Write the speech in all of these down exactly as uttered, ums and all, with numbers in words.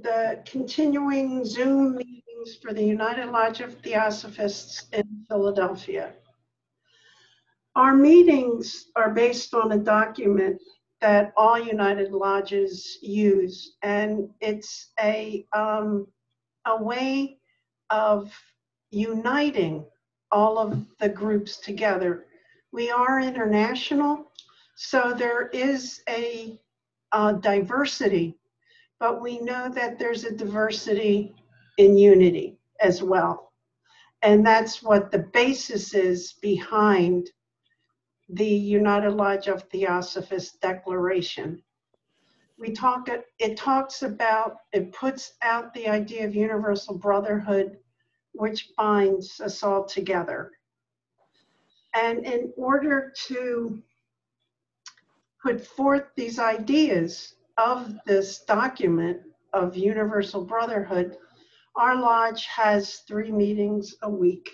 the continuing Zoom meetings for the United Lodge of Theosophists in Philadelphia. Our meetings are based on a document that all United Lodges use, and it's a, um, a way of uniting all of the groups together. We are international, so there is a, a diversity, but we know that there's a diversity in unity as well. And that's what the basis is behind the United Lodge of Theosophists Declaration. We talk, it talks about, it puts out the idea of universal brotherhood, which binds us all together. And in order to put forth these ideas of this document of universal brotherhood, our lodge has three meetings a week.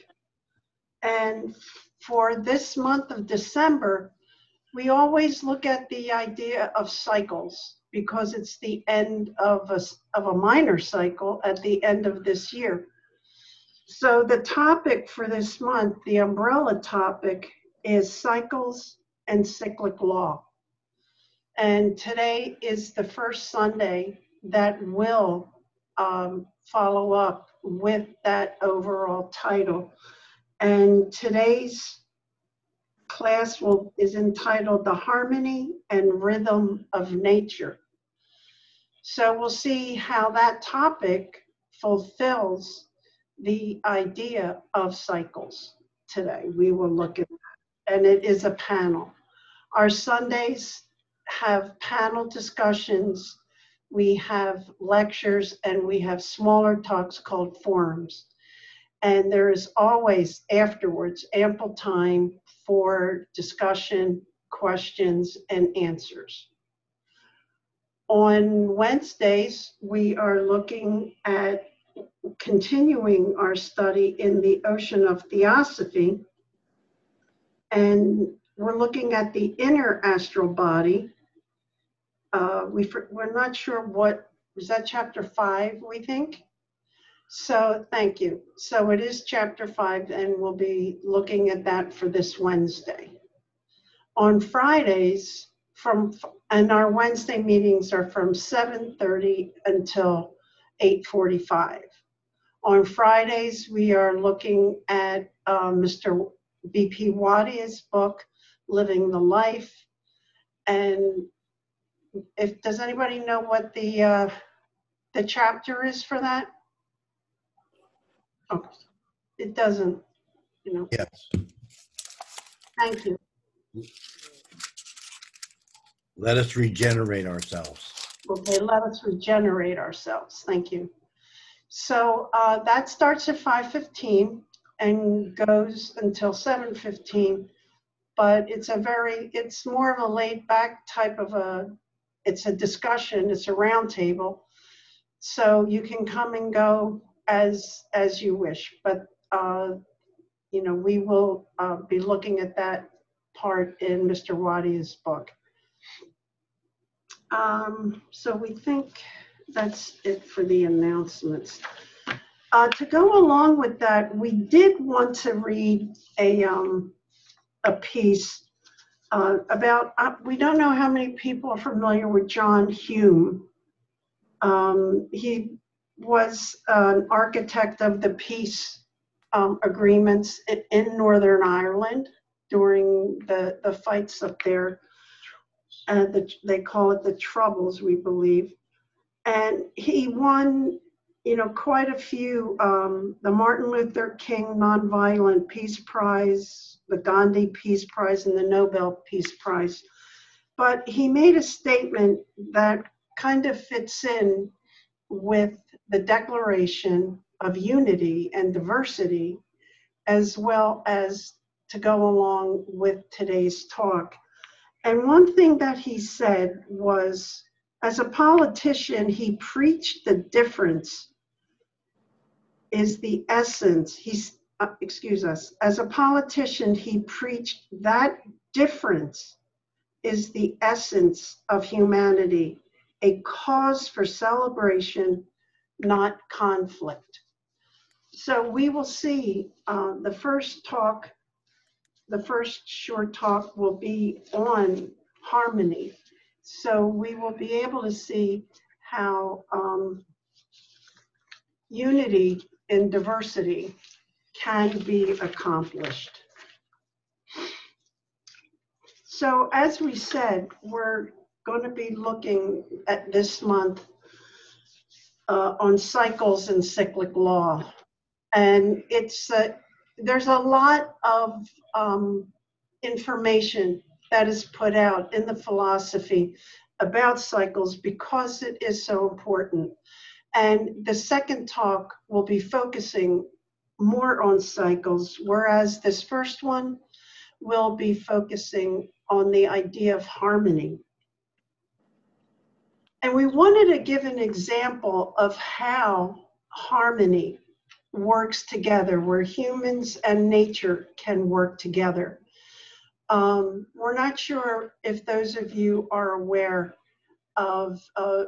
And for this month of December, we always look at the idea of cycles because it's the end of a, of a minor cycle at the end of this year. So the topic for this month, the umbrella topic, is cycles and cyclic law. And today is the first Sunday that will um, follow up with that overall title. And today's class will, is entitled The Harmony and Rhythm of Nature. So we'll see how that topic fulfills the idea of cycles today. We will look at that, and it is a panel. Our Sundays have panel discussions, we have lectures, and we have smaller talks called forums. And there is always afterwards ample time for discussion, questions, and answers. On Wednesdays, we are looking at continuing our study in the Ocean of Theosophy, and we're looking at the inner astral body. Uh, we, we're not sure what, is that chapter five, we think? So thank you. So it is chapter five, and we'll be looking at that for this Wednesday. On Fridays, from, and our Wednesday meetings are from seven thirty until eight forty-five. On Fridays, we are looking at uh, Mister B P Wadia's book, Living the Life. And if, does anybody know what the, uh, the chapter is for that? Oh, it doesn't, you know. Yes. Thank you. Let us regenerate ourselves. Okay, let us regenerate ourselves. Thank you. So uh, that starts at five fifteen and goes until seven fifteen, but it's a very, it's more of a laid back type of a, it's a discussion, it's a round table. So you can come and go as, as you wish, but uh, you know, we will uh, be looking at that part in Mister Wadia's book. Um, so we think that's it for the announcements. Uh, to go along with that, we did want to read a, um, a piece uh, about, uh, we don't know how many people are familiar with John Hume. Um, he was an architect of the peace um, agreements in, in Northern Ireland during the, the fights up there. Uh, the, they call it the Troubles, we believe. And he won, you know, quite a few, um, the Martin Luther King Nonviolent Peace Prize, the Gandhi Peace Prize, and the Nobel Peace Prize. But he made a statement that kind of fits in with the Declaration of Unity and Diversity, as well as to go along with today's talk. And one thing that he said was, as a politician, he preached the difference is the essence. He's, uh, excuse us, as a politician, he preached that difference is the essence of humanity, a cause for celebration not conflict. So we will see uh, the first talk, the first short talk will be on harmony. So we will be able to see how um, unity in diversity can be accomplished. So as we said, we're going to be looking at this month uh, on cycles and cyclic law. And it's uh, there's a lot of um, information that is put out in the philosophy about cycles because it is so important. And the second talk will be focusing more on cycles, whereas this first one will be focusing on the idea of harmony. And we wanted to give an example of how harmony works together, where humans and nature can work together. Um, we're not sure if those of you are aware of, uh,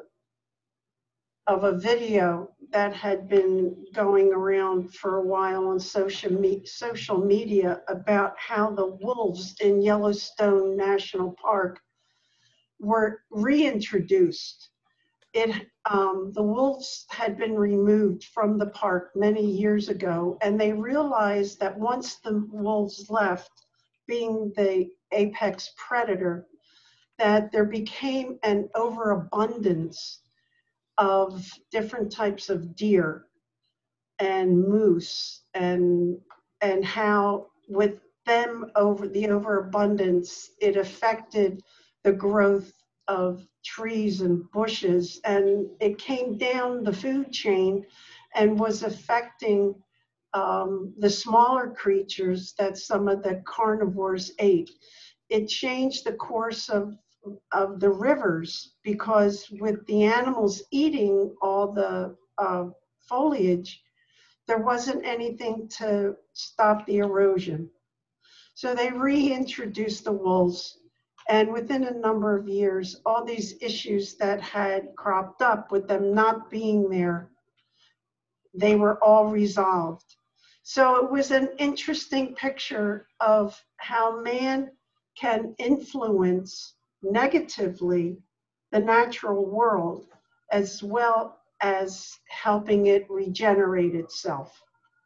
of a video that had been going around for a while on social, me social media about how the wolves in Yellowstone National Park were reintroduced. It, um, the wolves had been removed from the park many years ago, and they realized that once the wolves left, being the apex predator, that there became an overabundance of different types of deer and moose, and and how with them over the overabundance, it affected the growth of trees and bushes, and it came down the food chain and was affecting um, the smaller creatures that some of the carnivores ate. It changed the course of of the rivers, because with the animals eating all the uh, foliage, there wasn't anything to stop the erosion. So they reintroduced the wolves, and within a number of years, all these issues that had cropped up with them not being there, they were all resolved. So it was an interesting picture of how man can influence negatively the natural world, as well as helping it regenerate itself.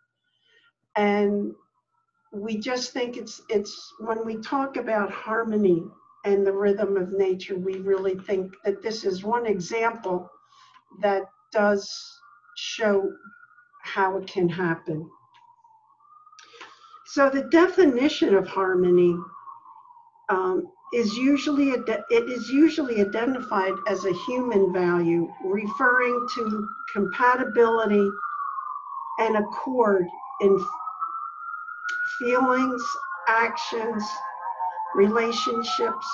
And we just think it's, it's when we talk about harmony and the rhythm of nature, we really think that this is one example that does show how it can happen. So the definition of harmony um, is usually, it is usually identified as a human value, referring to compatibility and accord in feelings, actions, relationships.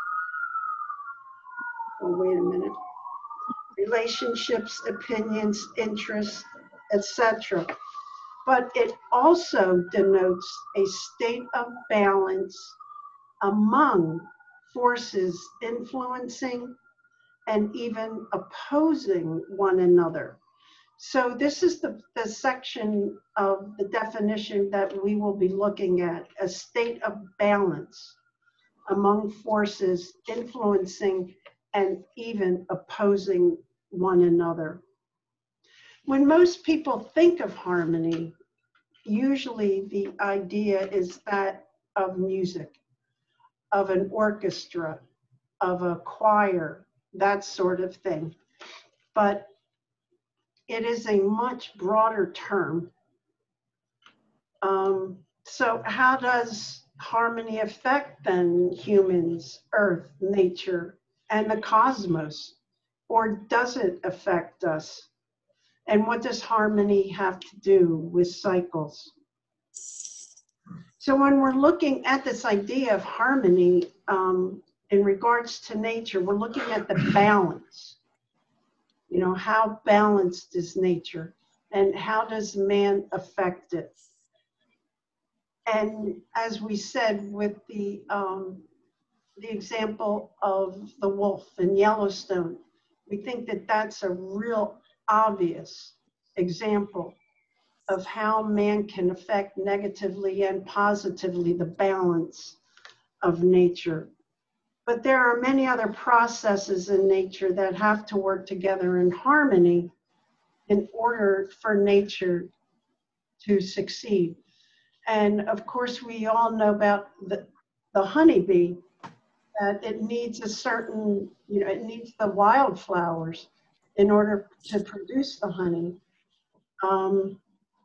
Oh, wait a minute. Relationships, opinions, interests, et cetera. But it also denotes a state of balance among forces influencing and even opposing one another. So this is the, the section of the definition that we will be looking at, a state of balance among forces influencing and even opposing one another. When most people think of harmony, usually the idea is that of music, of an orchestra, of a choir, that sort of thing. But it is a much broader term. Um, so how does harmony affect then humans, earth, nature, and the cosmos? Or does it affect us? And what does harmony have to do with cycles? So when we're looking at this idea of harmony um, in regards to nature, we're looking at the balance. You know, how balanced is nature and how does man affect it? And as we said with the, um, the example of the wolf in Yellowstone, we think that that's a real obvious example of how man can affect negatively and positively the balance of nature. But there are many other processes in nature that have to work together in harmony in order for nature to succeed. And of course, we all know about the, the honeybee, that it needs a certain, you know, it needs the wildflowers in order to produce the honey. Um,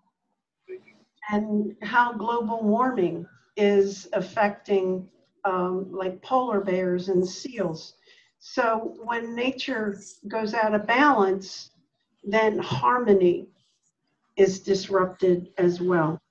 and how global warming is affecting um, like polar bears and seals. So when nature goes out of balance, then harmony is disrupted as well.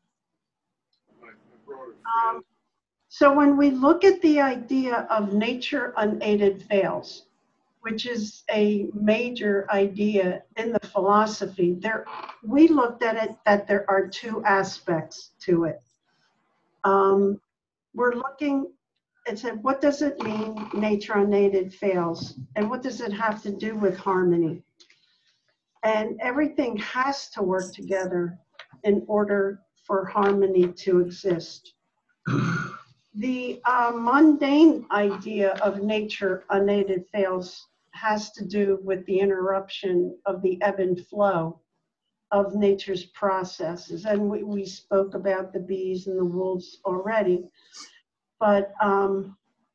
Um, so when we look at the idea of nature unaided fails, which is a major idea in the philosophy, there we looked at it that there are two aspects to it. Um, we're looking and said, what does it mean nature unaided fails? And what does it have to do with harmony? And everything has to work together in order for harmony to exist. The uh, mundane idea of nature unaided fails has to do with the interruption of the ebb and flow of nature's processes. And we, we spoke about the bees and the wolves already, but um,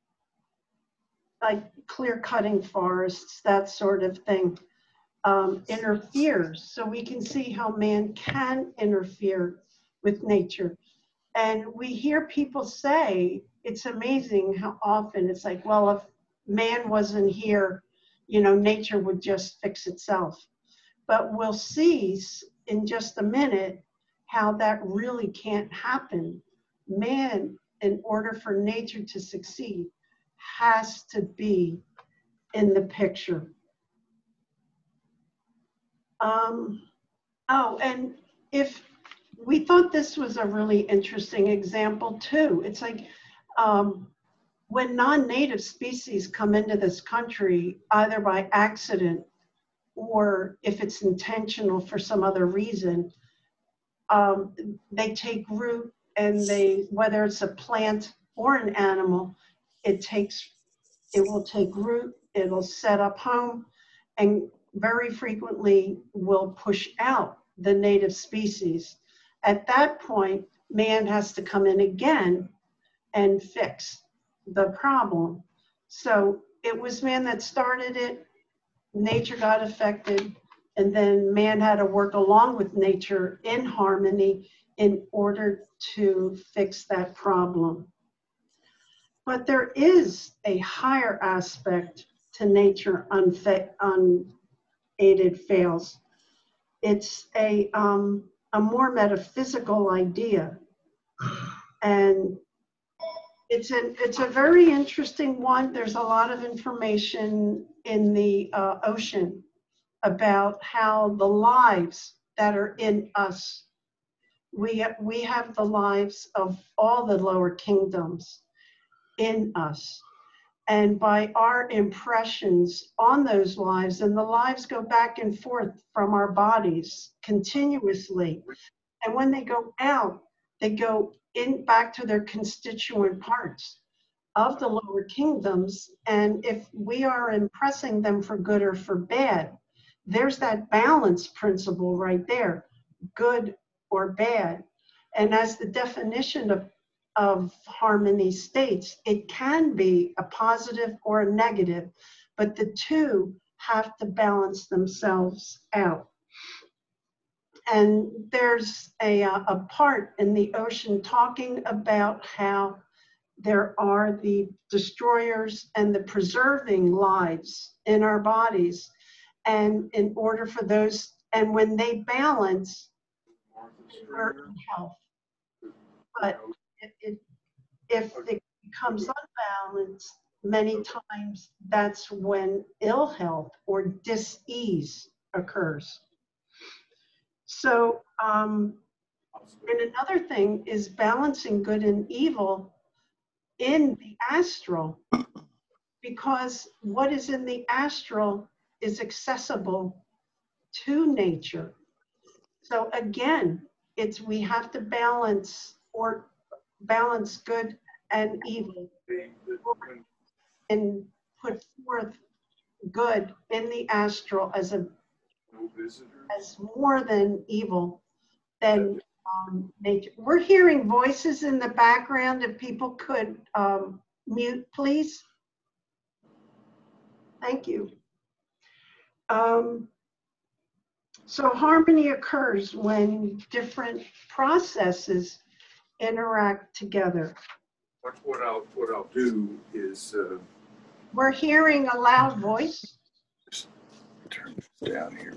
like clear cutting forests, that sort of thing, um, interferes. So we can see how man can interfere with nature. And we hear people say, it's amazing how often it's like, well, if man wasn't here, you know, nature would just fix itself. But we'll see in just a minute how that really can't happen. Man, in order for nature to succeed, has to be in the picture. Um, oh, and if we thought this was a really interesting example too. It's like um, when non-native species come into this country, either by accident or if it's intentional for some other reason, um, they take root and they, whether it's a plant or an animal, it takes, it will take root, it'll set up home, and very frequently will push out the native species. At that point, man has to come in again and fix the problem. So it was man that started it, nature got affected, and then man had to work along with nature in harmony in order to fix that problem. But there is a higher aspect to nature unaided fails. It's a, um, a more metaphysical idea. And it's a, it's a very interesting one. There's a lot of information in the uh, ocean about how the lives that are in us, we, we have the lives of all the lower kingdoms in us. And by our impressions on those lives, and the lives go back and forth from our bodies continuously. And when they go out, they go in back to their constituent parts of the lower kingdoms. And if we are impressing them for good or for bad, there's that balance principle right there, good or bad. And as the definition of, of harmony states, it can be a positive or a negative, but the two have to balance themselves out. And there's a, a part in the ocean talking about how there are the destroyers and the preserving lives in our bodies. And in order for those, and when they balance, we're in health. But it, it, if it becomes unbalanced, many times that's when ill health or dis-ease occurs. So, um, and another thing is balancing good and evil in the astral, because what is in the astral is accessible to nature. So again, it's we have to balance or balance good and evil and put forth good in the astral as a as more than evil than um, nature. We're hearing voices in the background. If people could um, mute, please. Thank you. Um, so harmony occurs when different processes interact together. What, what I'll what I'll do is uh, We're hearing a loud voice. just turn this down here.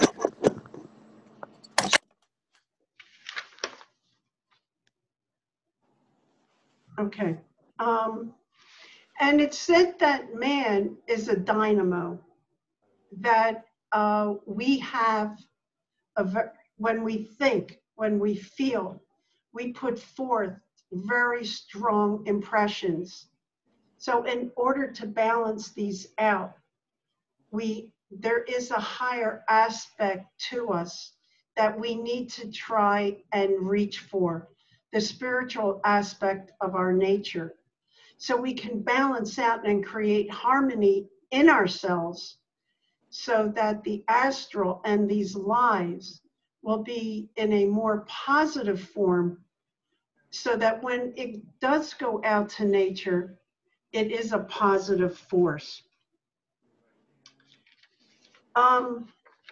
Okay. Um, and it's said that man is a dynamo, that uh, we have, a ver- when we think, when we feel, we put forth very strong impressions. So in order to balance these out, we there is a higher aspect to us that we need to try and reach for, the spiritual aspect of our nature. So we can balance out and create harmony in ourselves so that the astral and these lives will be in a more positive form, so that when it does go out to nature, it is a positive force. Um,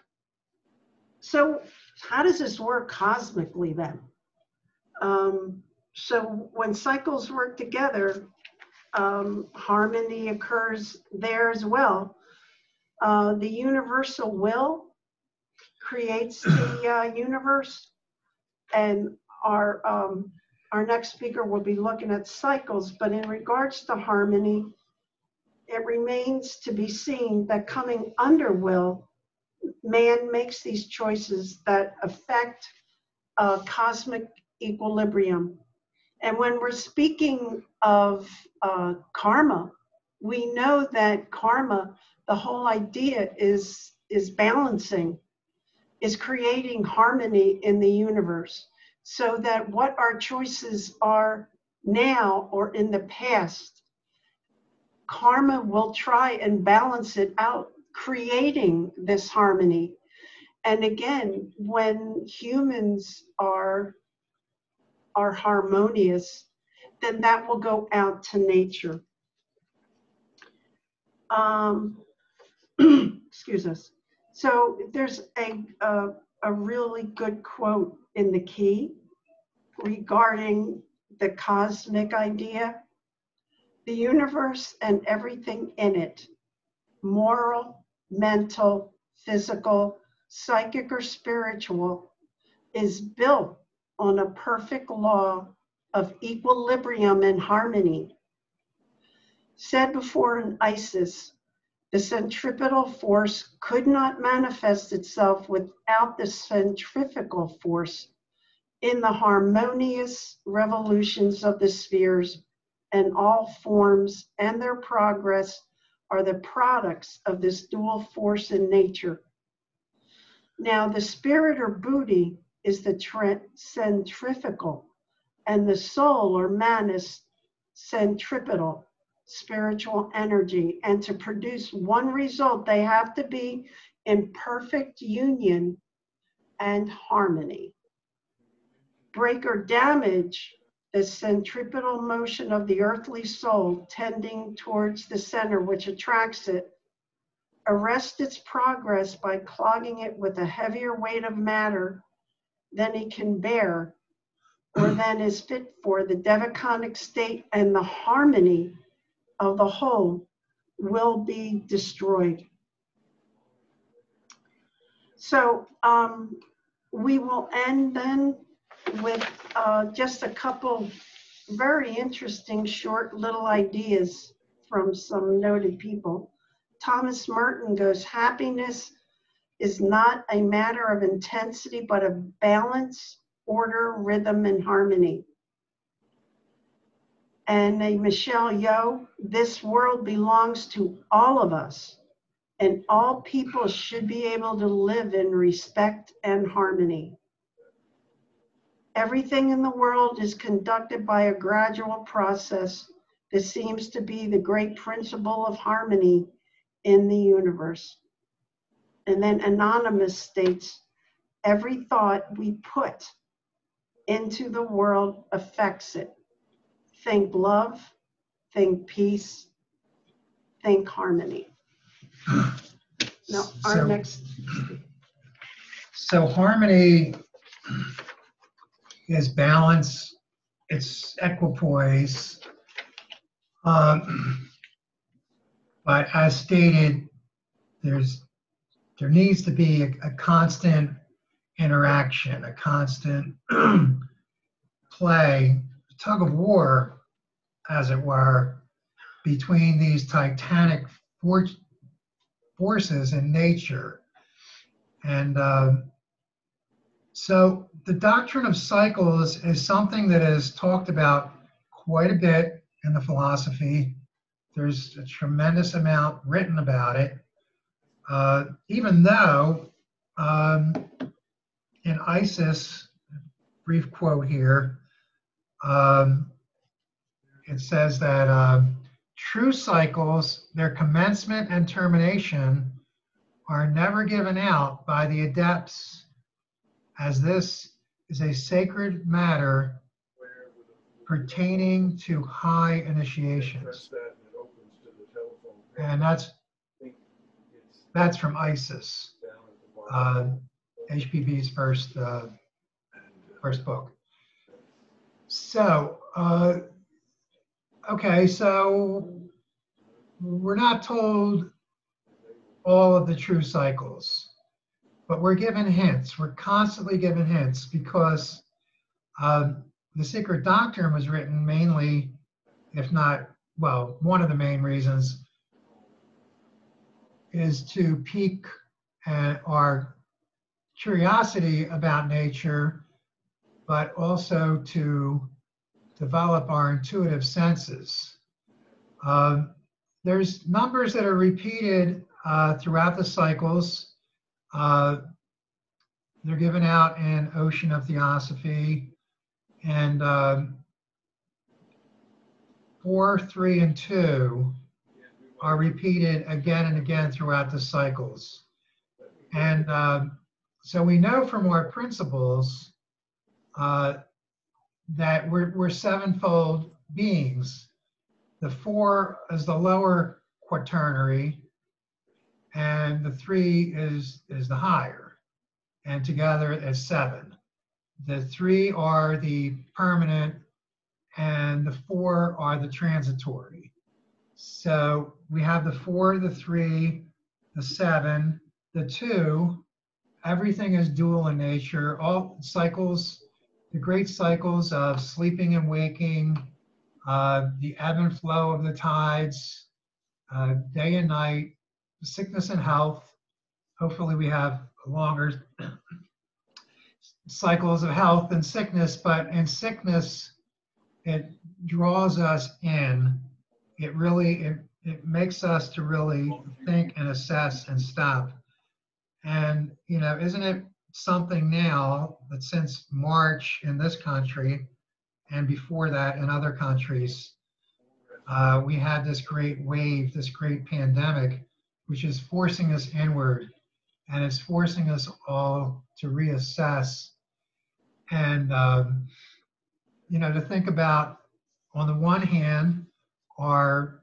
so how does this work cosmically then? Um, so when cycles work together, um, harmony occurs there as well. Uh, the universal will creates the uh, universe, and our um, our next speaker will be looking at cycles. But in regards to harmony, it remains to be seen that coming under will, man makes these choices that affect uh, cosmic equilibrium. And when we're speaking of uh, karma, we know that karma, the whole idea is, is balancing, is creating harmony in the universe, so that what our choices are now or in the past, karma will try and balance it out, creating this harmony. And again, when humans are, are harmonious, then that will go out to nature. Um, excuse us. So there's a, a, a really good quote in the key regarding the cosmic idea. The universe and everything in it, moral, mental, physical, psychic, or spiritual, is built on a perfect law of equilibrium and harmony. Said before in Isis, the centripetal force could not manifest itself without the centrifugal force in the harmonious revolutions of the spheres, and all forms and their progress are the products of this dual force in nature. Now, the spirit or buddhi is the centrifugal, and the soul or man is centripetal, spiritual energy. And to produce one result, they have to be in perfect union and harmony. Break or damage the centripetal motion of the earthly soul tending towards the center which attracts it, arrest its progress by clogging it with a heavier weight of matter than it can bear, or than is fit for the devaconic state, and the harmony of the whole will be destroyed. So um, we will end then with uh, just a couple very interesting short little ideas from some noted people. Thomas Merton goes, happiness is not a matter of intensity, but of balance, order, rhythm, and harmony. And a Michelle Yeoh, this world belongs to all of us, and all people should be able to live in respect and harmony. Everything in the world is conducted by a gradual process that seems to be the great principle of harmony in the universe. And then Anonymous states, every thought we put into the world affects it. Think love, think peace, think harmony. Now, our So- next, So harmony is balance, it's equipoise. Um, but as stated, there's there needs to be a, a constant interaction, a constant play, tug of war, as it were, between these titanic for- forces in nature. And um, so the doctrine of cycles is something that is talked about quite a bit in the philosophy. There's a tremendous amount written about it, uh, even though um, in Isis, brief quote here, um, it says that uh, true cycles, their commencement and termination, are never given out by the adepts, as this is a sacred matter pertaining to high initiations. And that's that's from Isis, uh, H P V's first uh, first book. So, uh, okay, so we're not told all of the true cycles, but we're given hints. We're constantly given hints because um, the Secret Doctrine was written mainly, if not, well, one of the main reasons is to pique uh, our curiosity about nature, but also to develop our intuitive senses. Um, there's numbers that are repeated uh, throughout the cycles. Uh, they're given out in Ocean of Theosophy, and um, four, three, and two are repeated again and again throughout the cycles. And um, so we know from our principles uh, that we're, we're sevenfold beings. The four is the lower quaternary, and the three is, is the higher. And together it's seven. The three are the permanent, and the four are the transitory. So we have the four, the three, the seven, the two. Everything is dual in nature. All cycles, the great cycles of sleeping and waking, uh, the ebb and flow of the tides, uh, day and night, sickness and health. Hopefully we have longer cycles of health and sickness, but in sickness, it draws us in. It really, it, it makes us to really think and assess and stop. And, you know, isn't it something now that since March in this country, and before that in other countries, uh, we had this great wave, this great pandemic, which is forcing us inward, and it's forcing us all to reassess and, um, you know, to think about, on the one hand, our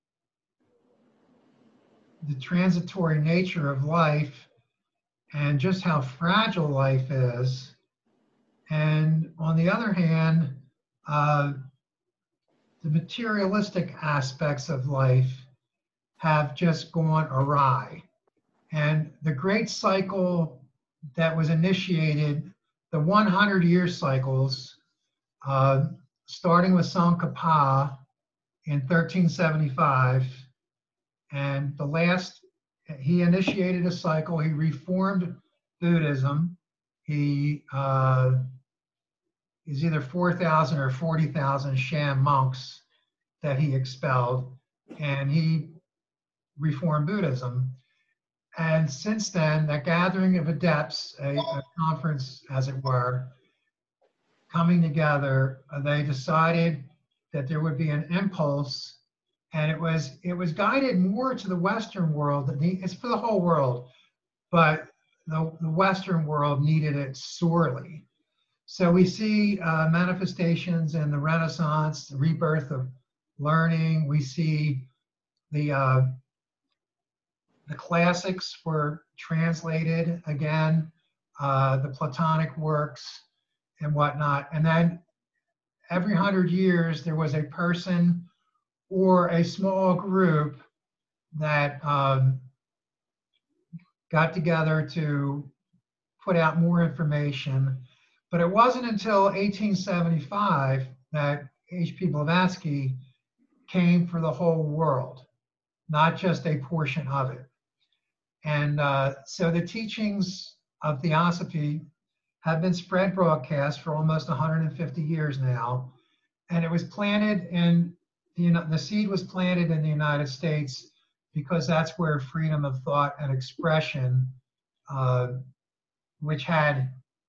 the transitory nature of life and just how fragile life is. And on the other hand, uh, the materialistic aspects of life have just gone awry. And the great cycle that was initiated, the hundred year cycles, uh, starting with Tsongkhapa in thirteen seventy-five, and the last, he initiated a cycle, he reformed Buddhism. He uh, is either four thousand or forty thousand sham monks that he expelled, and he reformed Buddhism. and since then, that gathering of adepts, a, a conference, as it were, coming together, uh, they decided that there would be an impulse, and it was it was guided more to the Western world. It's for the whole world, but the, the Western world needed it sorely. So we see uh, manifestations in the Renaissance, the rebirth of learning. We see the uh, the classics were translated again, uh, the Platonic works and whatnot. And then every hundred years, there was a person or a small group that um, got together to put out more information. But it wasn't until eighteen seventy-five that H P Blavatsky came for the whole world, not just a portion of it. And uh, so the teachings of Theosophy have been spread broadcast for almost one hundred fifty years now. And it was planted in, the, the seed was planted in the United States because that's where freedom of thought and expression, uh, which had,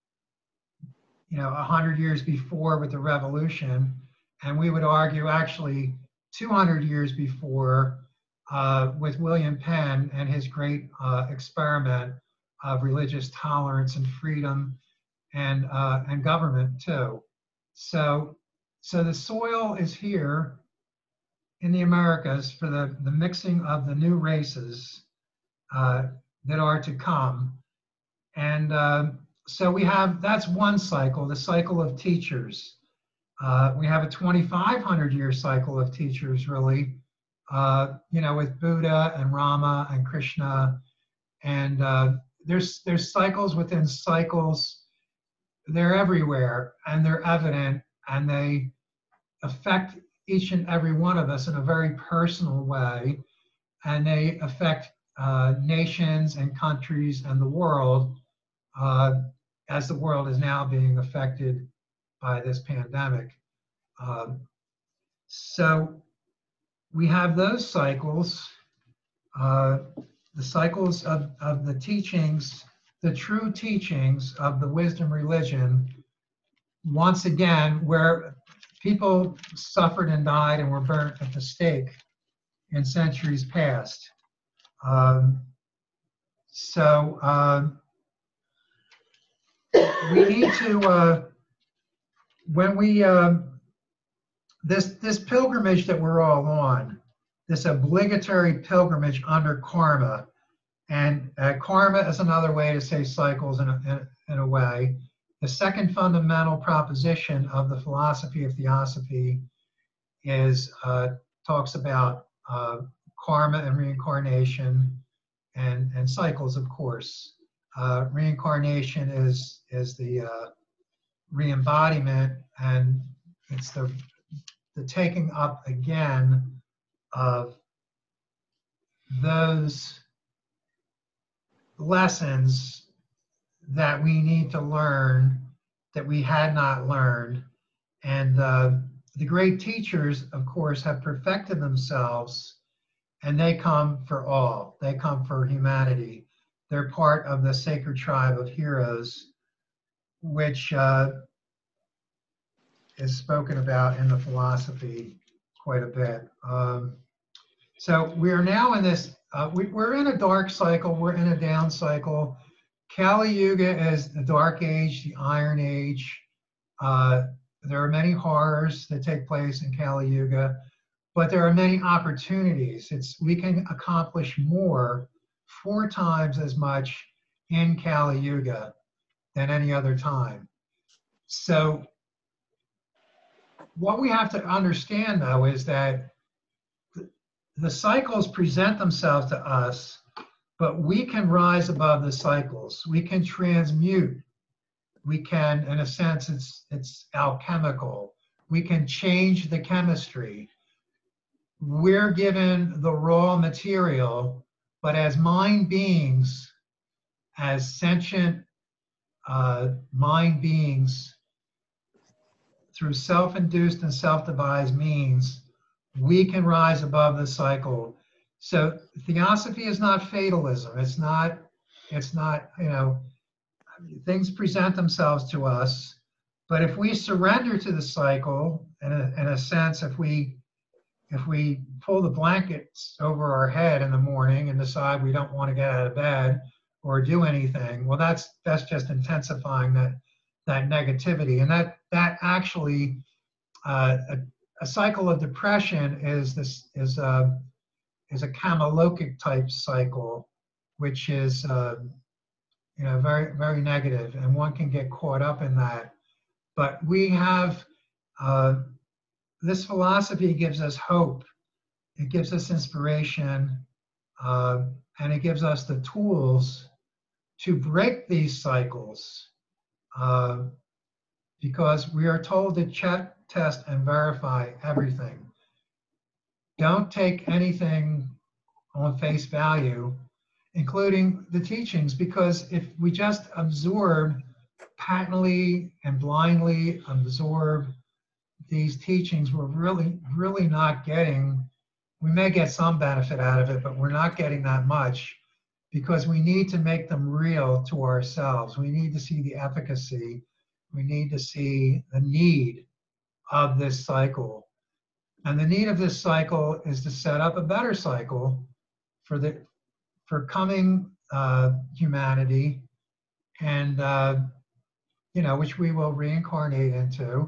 you know, one hundred years before with the revolution, and we would argue actually two hundred years before uh, with William Penn and his great uh, experiment of religious tolerance and freedom and, uh, and government too. So, so the soil is here in the Americas for the, the mixing of the new races uh, that are to come. And uh, so we have, that's one cycle, the cycle of teachers. Uh, we have a twenty-five hundred year cycle of teachers, really, uh, you know, with Buddha and Rama and Krishna. And uh, there's, there's cycles within cycles. They're everywhere, and they're evident, and they affect each and every one of us in a very personal way. And they affect uh, nations and countries and the world, uh, as the world is now being affected by this pandemic. Um, so we have those cycles, uh, the cycles of, of the teachings, the true teachings of the wisdom religion, once again, where people suffered and died and were burnt at the stake in centuries past. Um, so um, we need to, uh, when we, uh, this, this pilgrimage that we're all on, this obligatory pilgrimage under karma, and uh, karma is another way to say cycles in a, in, in a way. The second fundamental proposition of the philosophy of Theosophy is, uh, talks about uh, karma and reincarnation and, and cycles, of course. Uh, reincarnation is, is the uh, re-embodiment, and it's the, the taking up again of those lessons that we need to learn that we had not learned. And uh, the great teachers, of course, have perfected themselves, and they come for all. They come for humanity. They're part of the sacred tribe of heroes, which uh, is spoken about in the philosophy quite a bit. Um, so we are now in this, uh, we, we're in a dark cycle, we're in a down cycle. Kali Yuga is the dark age, the iron age. Uh, there are many horrors that take place in Kali Yuga, but there are many opportunities. It's, we can accomplish more, four times as much in Kali Yuga than any other time. So what we have to understand, though, is that the cycles present themselves to us, but we can rise above the cycles. We can transmute. We can, in a sense, it's, it's alchemical. We can change the chemistry. We're given the raw material, but as mind beings, as sentient uh, mind beings, through self-induced and self-devised means, we can rise above the cycle. So theosophy is not fatalism. It's not, it's not, you know, things present themselves to us. But if we surrender to the cycle, in a, in a sense, if we if we pull the blankets over our head in the morning and decide we don't want to get out of bed or do anything, well, that's that's just intensifying that that negativity, and that that actually uh, a, a cycle of depression is this is a is a Kamalokic type cycle, which is uh, you know very very negative, and one can get caught up in that. But we have, uh, this philosophy gives us hope, it gives us inspiration, uh, and it gives us the tools to break these cycles, uh, because we are told to check, test, and verify everything. Don't take anything on face value, including the teachings, because if we just absorb patently and blindly absorb these teachings, we're really, really not getting, we may get some benefit out of it, but we're not getting that much, because we need to make them real to ourselves. We need to see the efficacy. We need to see the need of this cycle. And the need of this cycle is to set up a better cycle for the for coming uh, humanity, and uh, you know, which we will reincarnate into.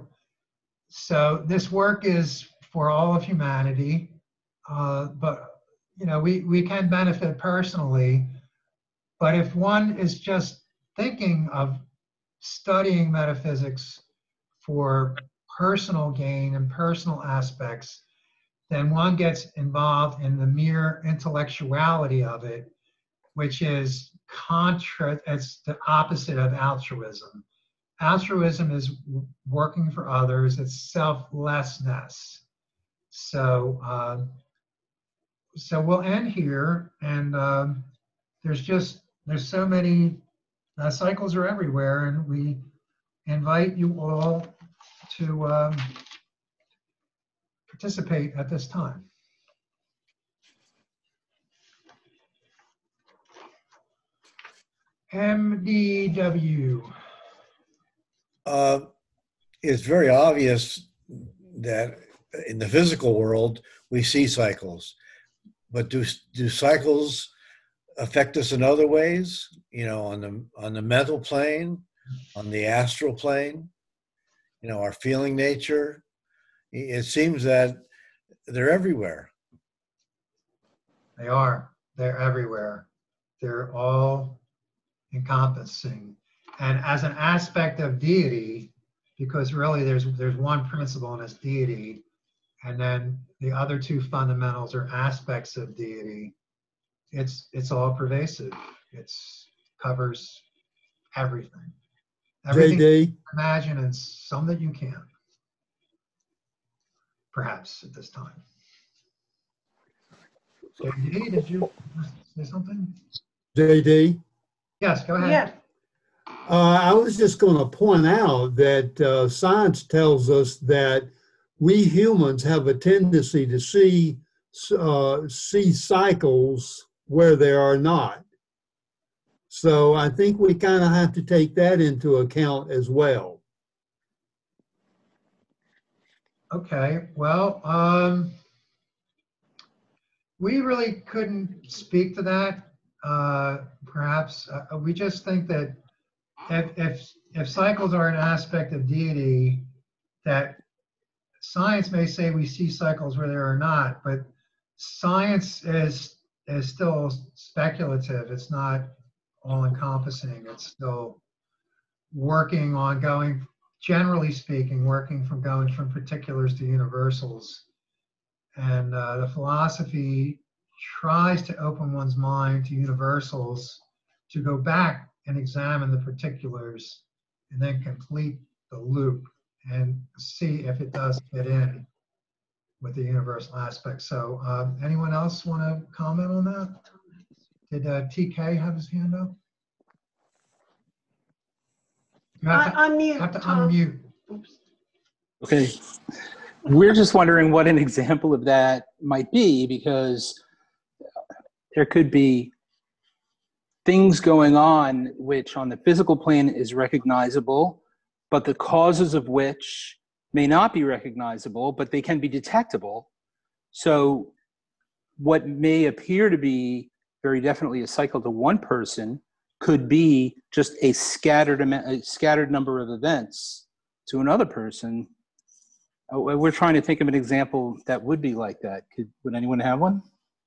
So this work is for all of humanity, uh, but you know, we, we can benefit personally. But if one is just thinking of studying metaphysics for personal gain and personal aspects, then one gets involved in the mere intellectuality of it, which is contra, it's the opposite of altruism. Altruism is working for others, it's selflessness. So, uh, so we'll end here, and um, there's just, there's so many, uh, cycles are everywhere, and we invite you all to um, participate at this time. M D W. Uh, it's very obvious that in the physical world, we see cycles, but do, do cycles affect us in other ways? You know, on the, on the mental plane, on the astral plane, you know, our feeling nature. It seems that they're everywhere. They are, they're everywhere. They're all encompassing. And as an aspect of deity, because really there's there's one principle and it's deity, and then the other two fundamentals are aspects of deity. It's it's all pervasive. It's covers everything. Everything J D. you can imagine, and some that you can't. Perhaps at this time. J D, did you say something? J D. Yes, go ahead. Yeah, Uh, I was just going to point out that uh, science tells us that we humans have a tendency to see uh, see cycles where there are not. So I think we kind of have to take that into account as well. Okay, well, um, we really couldn't speak to that. Uh, perhaps uh, we just think that if, if if cycles are an aspect of deity, that science may say we see cycles where there are not, but science is is still speculative. It's not all-encompassing. It's still working on going, generally speaking, working from going from particulars to universals. And uh, the philosophy tries to open one's mind to universals, to go back and examine the particulars, and then complete the loop and see if it does fit in with the universal aspect. So um, anyone else want to comment on that? Did uh, T K have his hand up? You have to, I you have unmute, to Tom. unmute. Oops. Okay. We're just wondering what an example of that might be, because there could be things going on which on the physical plane is recognizable, but the causes of which may not be recognizable, but they can be detectable. So what may appear to be very definitely a cycle to one person could be just a scattered amount, a scattered number of events to another person. Uh, We're trying to think of an example that would be like that. Could, would anyone have one?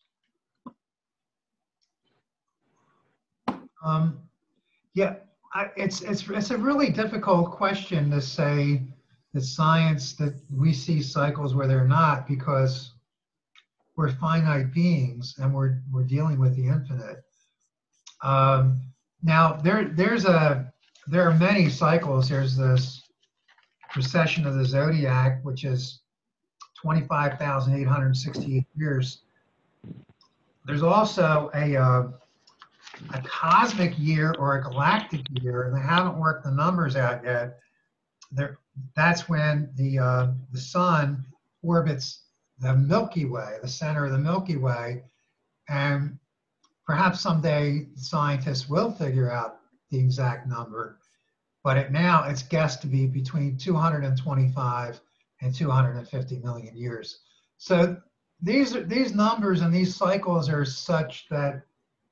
Um, yeah, I, it's it's it's a really difficult question to say that science that we see cycles where they're not, because we're finite beings and we're we're dealing with the infinite. Um, now there there's a there are many cycles. There's this precession of the zodiac, which is twenty-five thousand eight hundred sixty-eight years. There's also a uh, a cosmic year or a galactic year, and they haven't worked the numbers out yet. There, that's when the uh, the sun orbits the Milky Way, the center of the Milky Way, and perhaps someday scientists will figure out the exact number. But it, now it's guessed to be between two hundred twenty-five and two hundred fifty million years. So these are, these numbers and these cycles are such that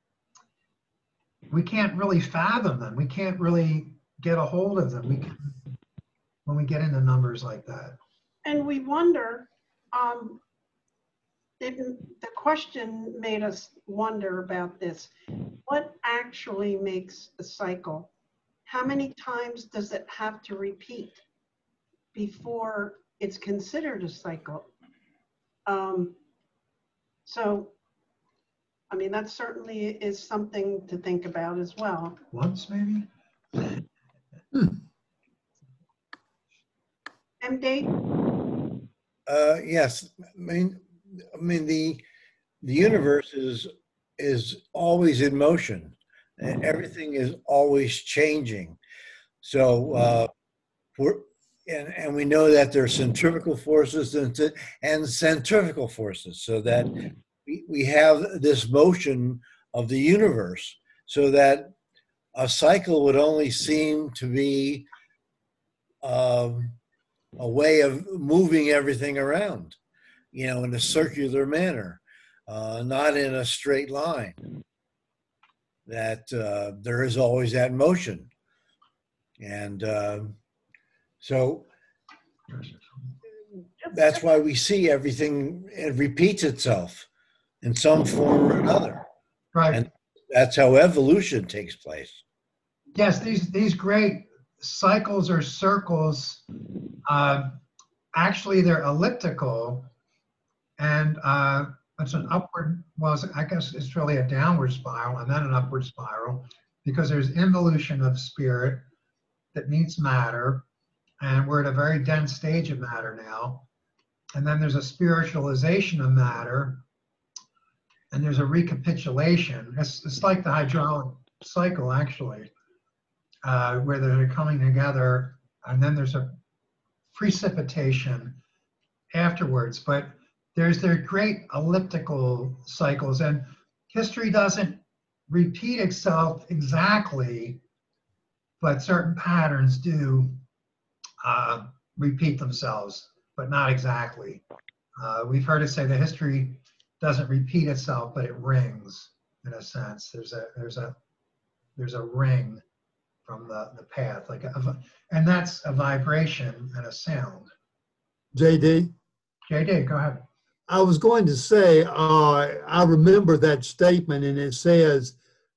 we can't really fathom them. We can't really get a hold of them. We can, when we get into numbers like that. And we wonder, um, it, the question made us wonder about this. What actually makes a cycle? How many times does it have to repeat before it's considered a cycle? Um, so, I mean, that certainly is something to think about as well. Once, maybe? M D? Uh, yes, I mean, I mean the the universe is is always in motion, and everything is always changing. So, uh, we're, and and we know that there are centrifugal forces and and centrifugal forces, so that we we have this motion of the universe, so that a cycle would only seem to be um, a way of moving everything around, you know, in a circular manner, uh, not in a straight line. That uh, there is always that motion. And uh, so that's why we see everything, it repeats itself in some form or another. Right. And that's how evolution takes place. Yes, these these great cycles or circles, uh, actually they're elliptical, and uh, it's an upward, well, it's, I guess it's really a downward spiral and then an upward spiral, because there's involution of spirit that meets matter, and we're at a very dense stage of matter now. And then there's a spiritualization of matter, and there's a recapitulation. It's, it's like the hydraulic cycle, actually, uh, where they're coming together, and then there's a precipitation afterwards. But there's their great elliptical cycles, and history doesn't repeat itself exactly, but certain patterns do uh, repeat themselves, but not exactly. Uh, we've heard it say that history doesn't repeat itself, but it rings, in a sense. There's a there's a there's a ring from the the path, like a, and that's a vibration and a sound. J D? J D, go ahead. I was going to say, uh, I remember that statement, and it says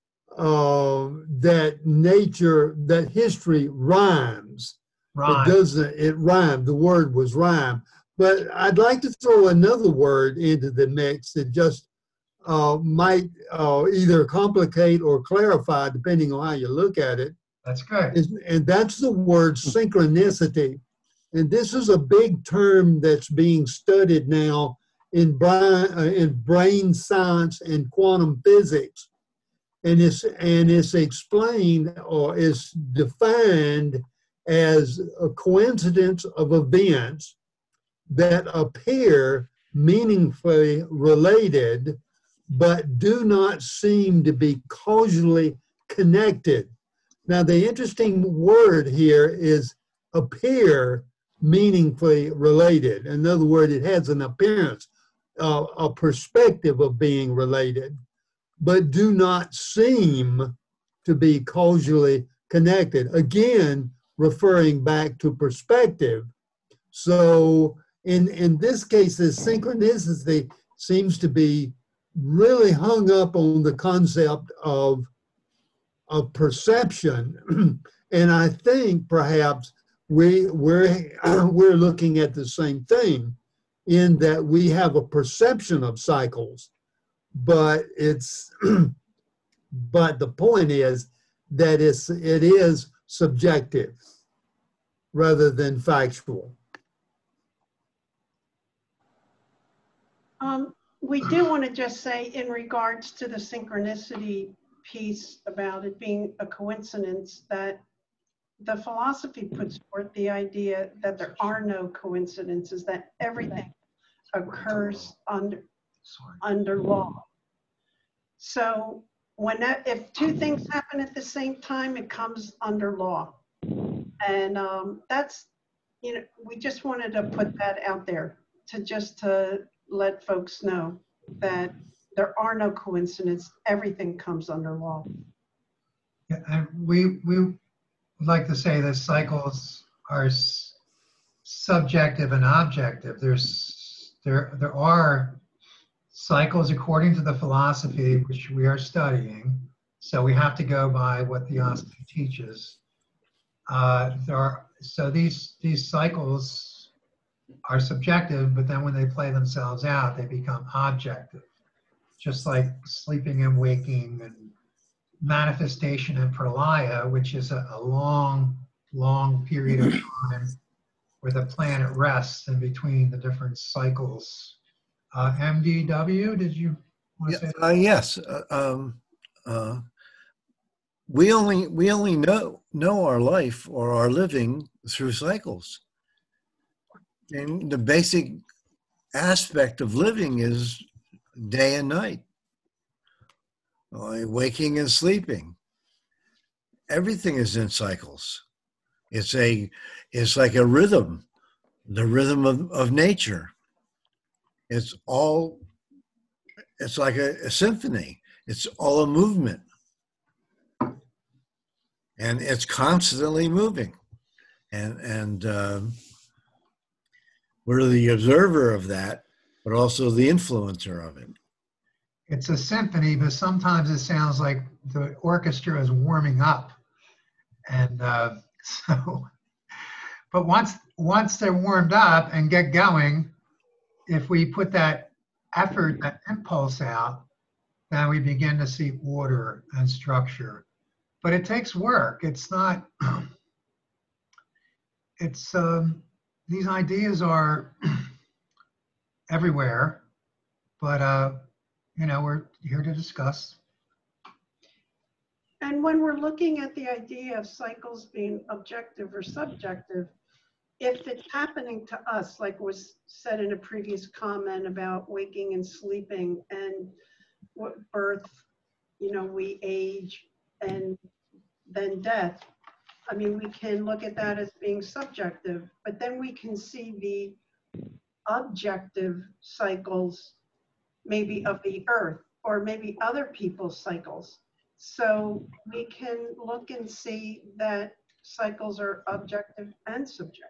uh, that nature, that history rhymes. Right. It doesn't, it rhymed. The word was rhyme. But I'd like to throw another word into the mix that just uh, might uh, either complicate or clarify, depending on how you look at it. That's good. Is, and that's the word synchronicity. And this is a big term that's being studied now in brain, uh, in brain science and quantum physics. And it's, and it's explained or is defined as a coincidence of events that appear meaningfully related, but do not seem to be causally connected. Now, the interesting word here is appear meaningfully related. In other words, it has an appearance, uh, a perspective of being related, but do not seem to be causally connected. Again, referring back to perspective. So in, in this case, the synchronicity seems to be really hung up on the concept of, of perception. And I think perhaps we, we're, we're looking at the same thing in that we have a perception of cycles, but it's, but the point is that it's, it is subjective rather than factual. Um, we do want to just say in regards to the synchronicity piece about it being a coincidence that the philosophy puts forth the idea that there are no coincidences, that everything occurs under, under law. So when that, if two things happen at the same time, it comes under law. And um, that's, you know, we just wanted to put that out there to just to let folks know that there are no coincidences. Everything comes under law. Yeah, and we, we would like to say that cycles are s- subjective and objective. There's, there, there are cycles according to the philosophy which we are studying. So we have to go by what theosophy teaches. Uh, there are, so these, these cycles are subjective, but then when they play themselves out, they become objective. Just like sleeping and waking and manifestation and pralaya, which is a, a long, long period of time where the planet rests in between the different cycles. Uh, M D W, did you want to say that? Uh, yes. Uh, um, uh, we only we only know know our life or our living through cycles, and the basic aspect of living is day and night, like waking and sleeping. Everything is in cycles. It's a it's like a rhythm, the rhythm of, of nature. It's all it's like a, a symphony. It's all a movement. And it's constantly moving. And and um, we're the observer of that, but also the influencer of it. It's a symphony, but sometimes it sounds like the orchestra is warming up. And uh, so, but once once they're warmed up and get going, if we put that effort, that impulse out, then we begin to see order and structure. But it takes work. It's not, it's, um, these ideas are everywhere, but, uh, you know, we're here to discuss. And when we're looking at the idea of cycles being objective or subjective, if it's happening to us, like was said in a previous comment about waking and sleeping and what birth, you know, we age and then death. I mean, we can look at that as being subjective, but then we can see the objective cycles, maybe of the earth or maybe other people's cycles. So we can look and see that cycles are objective and subjective.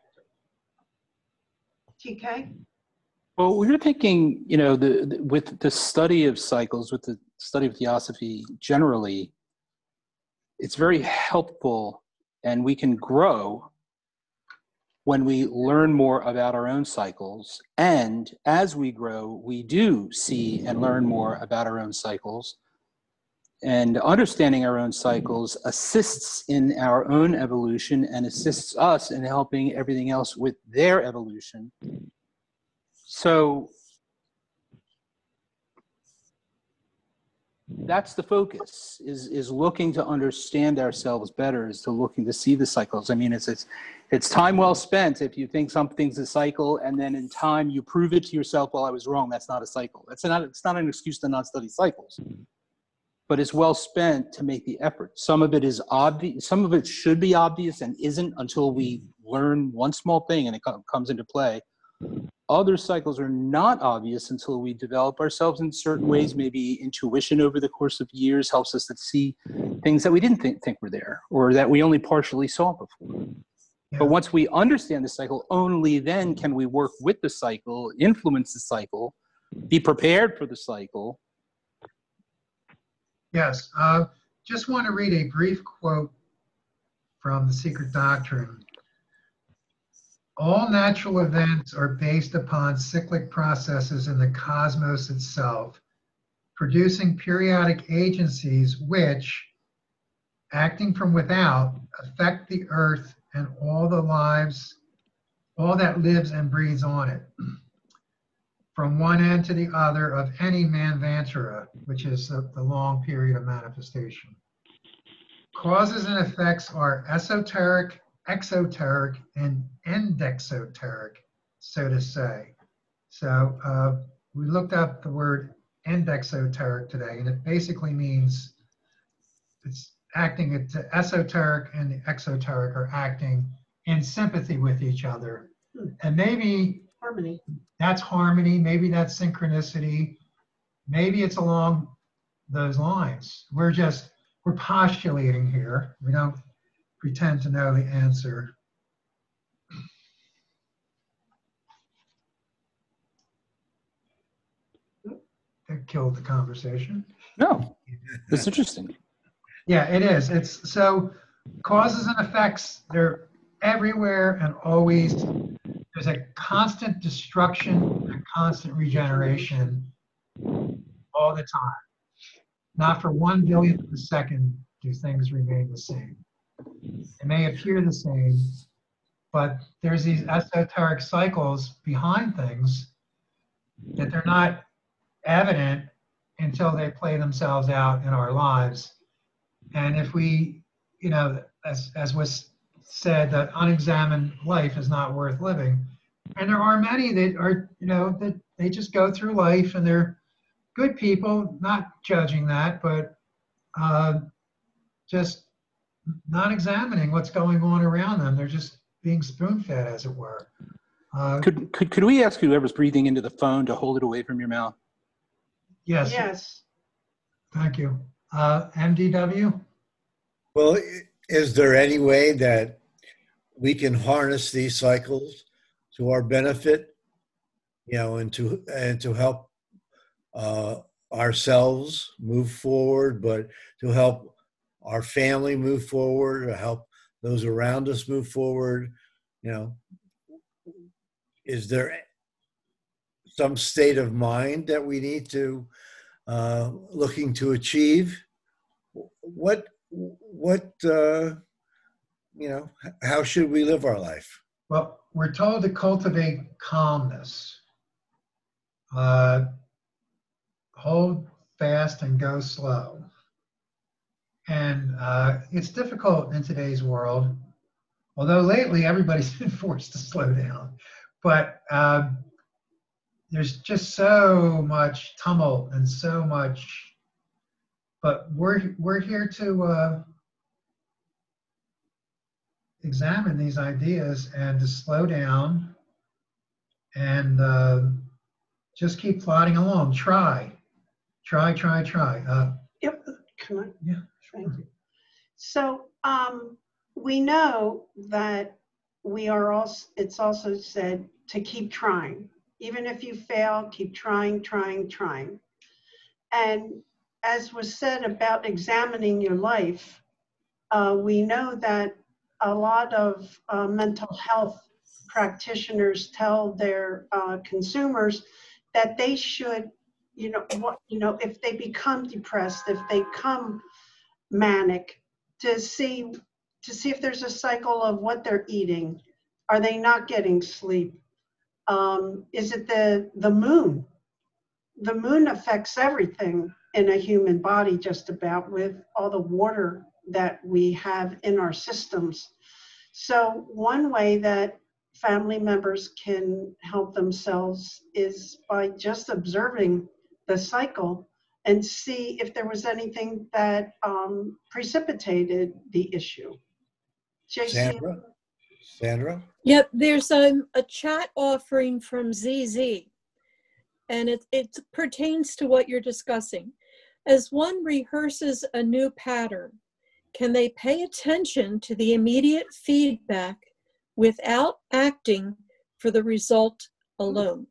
T K? Well, we were thinking, you know, the, the with the study of cycles, with the study of theosophy generally, it's very helpful, and we can grow when we learn more about our own cycles. And as we grow, we do see and learn more about our own cycles. And understanding our own cycles assists in our own evolution and assists us in helping everything else with their evolution. So that's the focus, is is looking to understand ourselves better, is to looking to see the cycles. I mean, it's it's it's time well spent if you think something's a cycle and then in time you prove it to yourself, well, I was wrong, that's not a cycle. That's not, it's not an excuse to not study cycles. But it's well spent to make the effort. Some of it is obvious, some of it should be obvious and isn't until we learn one small thing and it co- comes into play. Other cycles are not obvious until we develop ourselves in certain ways. Maybe intuition over the course of years helps us to see things that we didn't think, think were there, or that we only partially saw before. Yeah. But once we understand the cycle, only then can we work with the cycle, influence the cycle, be prepared for the cycle. Yes, uh, just want to read a brief quote from The Secret Doctrine. All natural events are based upon cyclic processes in the cosmos itself, producing periodic agencies which, acting from without, affect the earth and all the lives, all that lives and breathes on it, from one end to the other of any manvantara, which is the, the long period of manifestation. Causes and effects are esoteric, exoteric, and endexoteric, so to say. So uh, we looked up the word endexoteric today, and it basically means it's acting, it's esoteric and the exoteric are acting in sympathy with each other. And maybe Harmony. that's harmony, maybe that's synchronicity, maybe it's along those lines. We're just, we're postulating here. We don't pretend to know the answer. That killed the conversation. No, it's interesting. Yeah, it is. It's so causes and effects, they're everywhere and always. There's a constant destruction and a constant regeneration all the time. Not for one billionth of a second do things remain the same. They may appear the same, but there's these esoteric cycles behind things that they're not evident until they play themselves out in our lives. And if we, you know, as, as was said, that unexamined life is not worth living. And there are many that are, you know, that they just go through life and they're good people, not judging that, but uh, just not examining what's going on around them. They're just being spoon-fed, as it were. Uh, Could, could, could we ask whoever's breathing into the phone to hold it away from your mouth? yes, Yes. thank you. Uh, M D W? Well, i- is there any way that we can harness these cycles to our benefit, you know, and to and to help uh, ourselves move forward, but to help our family move forward, to help those around us move forward? You know, is there some state of mind that we need to uh, looking to achieve? What what uh, you know? How should we live our life? Well, we're told to cultivate calmness. Uh, hold fast and go slow. And uh, it's difficult in today's world, although lately everybody's been forced to slow down. But uh, there's just so much tumult and so much. But we're we're here to uh, examine these ideas and to slow down and uh, just keep plodding along. Try, try, try, try. Uh, Yep. Can I? yeah. Thank you. So um, we know that we are also, it's also said to keep trying. Even if you fail, keep trying, trying, trying. And as was said about examining your life, uh, we know that a lot of uh, mental health practitioners tell their uh, consumers that they should, you know, what, you know, if they become depressed, if they become manic, to see to see if there's a cycle of what they're eating. Are they not getting sleep? Um, is it the the moon? The moon affects everything. in a human body, just about, with all the water that we have in our systems. So one way that family members can help themselves is by just observing the cycle and see if there was anything that um, precipitated the issue. J C? Sandra? Sandra? Yep, there's um, a chat offering from Z Z, and it, it pertains to what you're discussing. As one rehearses a new pattern, can they pay attention to the immediate feedback without acting for the result alone?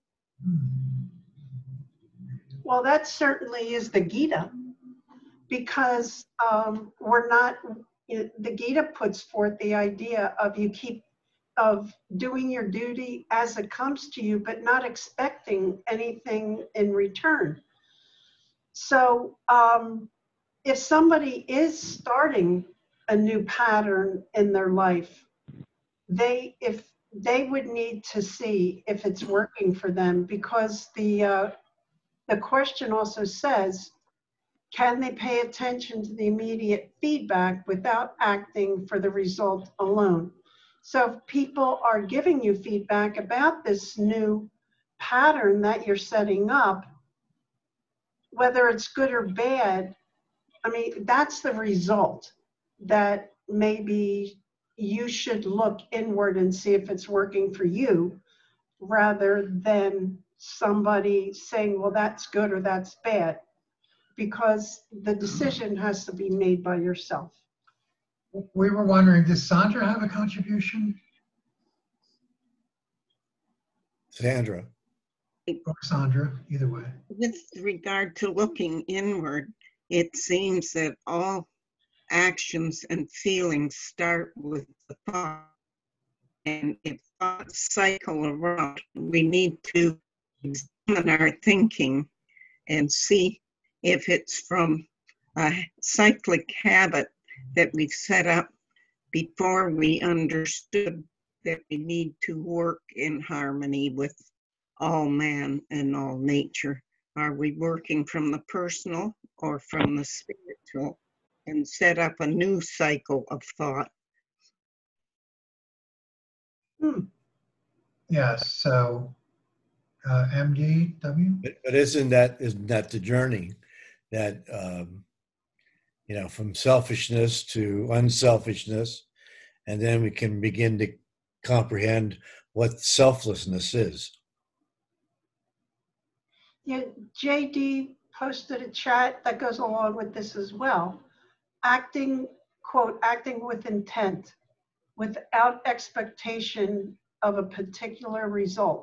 Well, that certainly is the Gita, because um, we're not, the Gita puts forth the idea of you keep, of doing your duty as it comes to you, but not expecting anything in return. So um, if somebody is starting a new pattern in their life, they, if they would need to see if it's working for them, because the, uh, the question also says, can they pay attention to the immediate feedback without acting for the result alone? So if people are giving you feedback about this new pattern that you're setting up, whether it's good or bad, I mean, that's the result that maybe you should look inward and see if it's working for you, rather than somebody saying, well, that's good or that's bad, because the decision has to be made by yourself. We were wondering, does Sandra have a contribution? Sandra? Or Sandra, either way. With regard to looking inward, it seems that all actions and feelings start with the thought. And if thoughts cycle around, we need to examine our thinking and see if it's from a cyclic habit that we've set up before we understood that we need to work in harmony with all man and all nature. Are we working from the personal or from the spiritual, and set up a new cycle of thought? Hmm. Yes, so uh, M D W? But, but isn't that, isn't that the journey that, um, you know, from selfishness to unselfishness, and then we can begin to comprehend what selflessness is. Yeah, J D posted a chat that goes along with this as well. Acting, quote, acting with intent, without expectation of a particular result.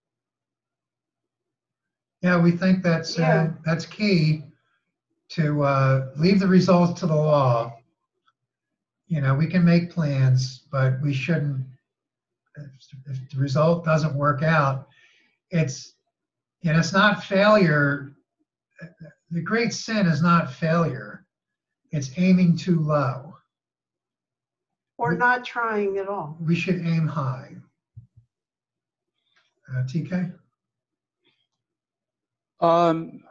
Yeah, we think that's uh, Yeah. that's key, to uh, leave the results to the law. You know, we can make plans, but we shouldn't, if, if the result doesn't work out, it's, you know, it's not failure. The great sin is not failure. It's aiming too low. Or not trying at all. We should aim high. Uh, T K? Um,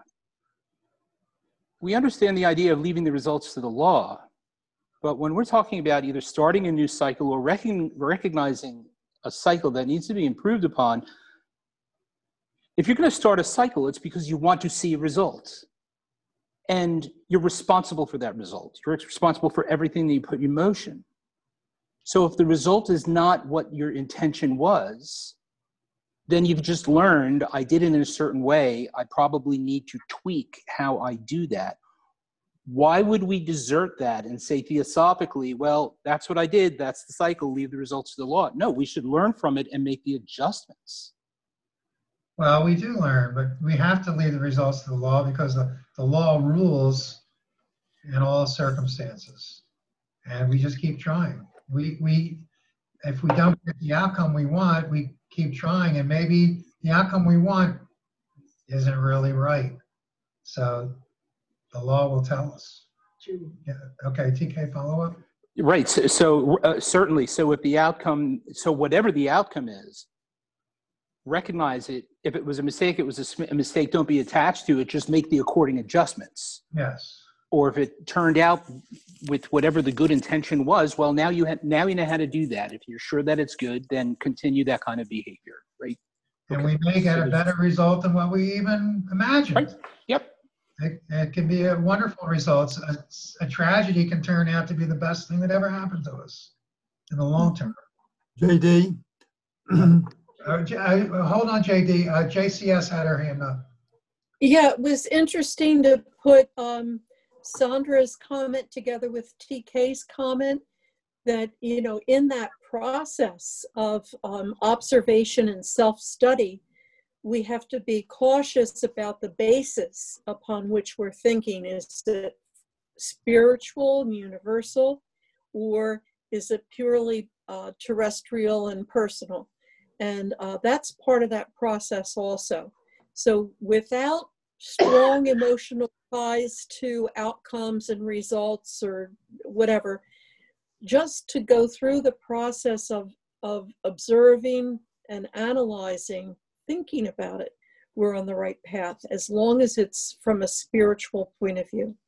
we understand the idea of leaving the results to the law, but when we're talking about either starting a new cycle or recon recognizing a cycle that needs to be improved upon, if you're going to start a cycle, it's because you want to see a result. And you're responsible for that result. You're responsible for everything that you put in motion. So if the result is not what your intention was, then you've just learned, I did it in a certain way. I probably need to tweak how I do that. Why would we desert that and say theosophically, well, that's what I did, that's the cycle, leave the results to the law? No, we should learn from it and make the adjustments. Well, we do learn, but we have to leave the results to the law, because the, the law rules in all circumstances. And we just keep trying. We, we, if we don't get the outcome we want, we keep trying, and maybe the outcome we want isn't really right. So the law will tell us. Yeah. Okay, T K, follow up? Right, so, so uh, certainly, so if the outcome, so whatever the outcome is, recognize it. If it was a mistake, it was a, sm- a mistake. Don't be attached to it. Just make the according adjustments. Yes. Or if it turned out with whatever the good intention was, well, now you have now you know how to do that. If you're sure that it's good, then continue that kind of behavior, right? And Okay. we may get So a there's- better result than what we even imagined. Right. Yep. It, it can be a wonderful result. A, a tragedy can turn out to be the best thing that ever happened to us in the long term. J D? Uh, J- uh, hold on, J D. Uh, J C S had her hand up. Yeah, it was interesting to put um, Sandra's comment together with T K's comment that, you know, in that process of um, observation and self-study, we have to be cautious about the basis upon which we're thinking. Is it spiritual and universal, or is it purely uh, terrestrial and personal? And uh, that's part of that process also. So without strong emotional ties to outcomes and results or whatever, just to go through the process of, of observing and analyzing, thinking about it, we're on the right path, as long as it's from a spiritual point of view.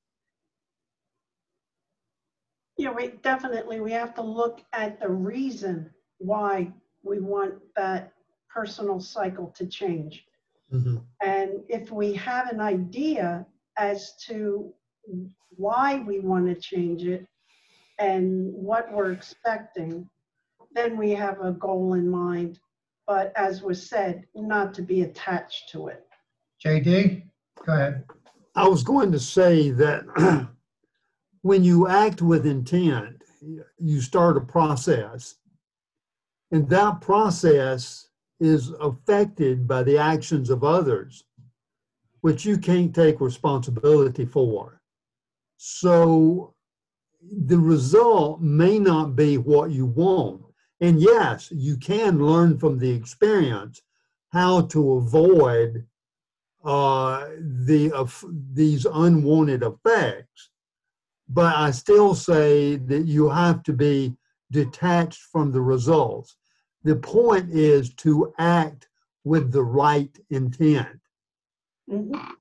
Yeah, we definitely, we have to look at the reason why we want that personal cycle to change. Mm-hmm. And if we have an idea as to why we want to change it and what we're expecting, then we have a goal in mind. But as was said, not to be attached to it. J D, go ahead. I was going to say that when you act with intent, you start a process. And that process is affected by the actions of others, which you can't take responsibility for. So the result may not be what you want. And yes, you can learn from the experience how to avoid uh, the uh, these unwanted effects. But I still say that you have to be detached from the results. The point is to act with the right intent. Mhm.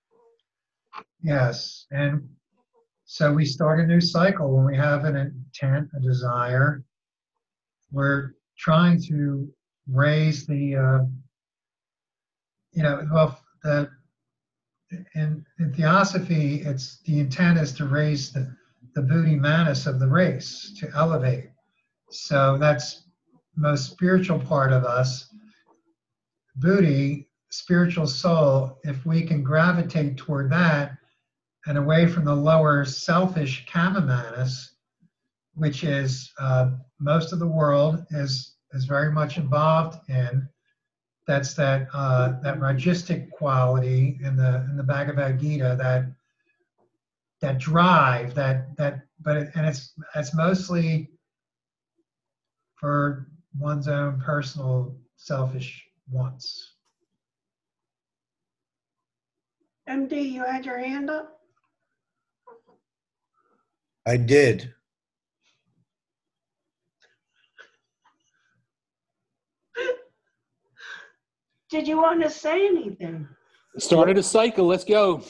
Yes, and so we start a new cycle when we have an intent, a desire. We're trying to raise the, uh, you know, well, the in, in theosophy, it's the intent is to raise the the buddhi manas of the race, to elevate. So that's the most spiritual part of us. Buddhi, spiritual soul, if we can gravitate toward that and away from the lower selfish kama manas, which is uh, most of the world is is very much involved in. That's that uh, that rajistic quality in the in the Bhagavad Gita, that that drive, that that but it, and it's it's mostly for one's own personal selfish wants. M D, you had your hand up? I did. Did you want to say anything? Started a cycle. Let's go.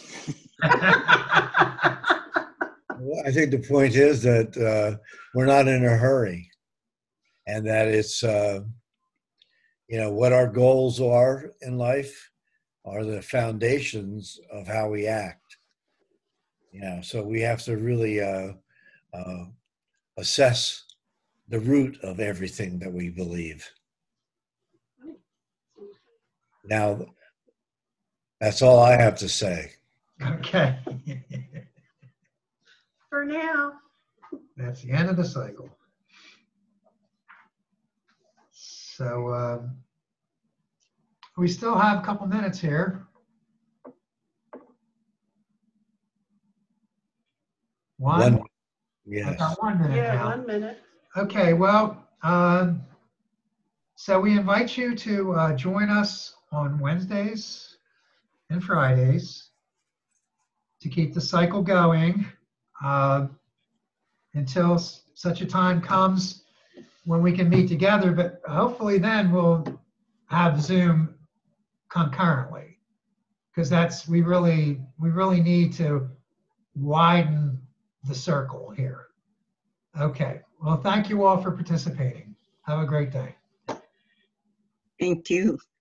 Well, I think the point is that uh, we're not in a hurry, and that it's, uh, you know, what our goals are in life are the foundations of how we act. You know, so we have to really uh, uh, assess the root of everything that we believe. Now, that's all I have to say. Okay. For now. That's the end of the cycle. So um, we still have a couple minutes here. One. One, I yes. got one minute Yeah, now. one minute. Okay, well, um, so we invite you to uh, join us on Wednesdays and Fridays to keep the cycle going uh, until s- such a time comes when we can meet together. But hopefully then we'll have Zoom concurrently, because that's, we really, we really need to widen the circle here. Okay, well, thank you all for participating. Have a great day. Thank you.